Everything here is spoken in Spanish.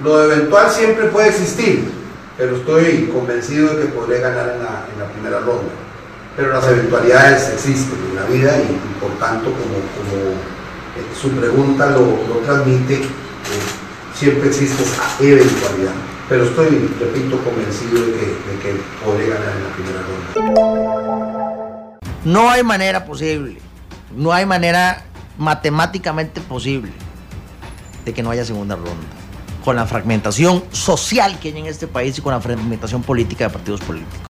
Lo eventual siempre puede existir, pero estoy convencido de que podré ganar en la primera ronda. Pero las eventualidades existen en la vida y por tanto, como su pregunta lo transmite, siempre existe esa eventualidad. Pero estoy, repito, convencido de que podré ganar en la primera ronda. No hay manera posible, no hay manera matemáticamente posible de que no haya segunda ronda, con la fragmentación social que hay en este país y con la fragmentación política de partidos políticos.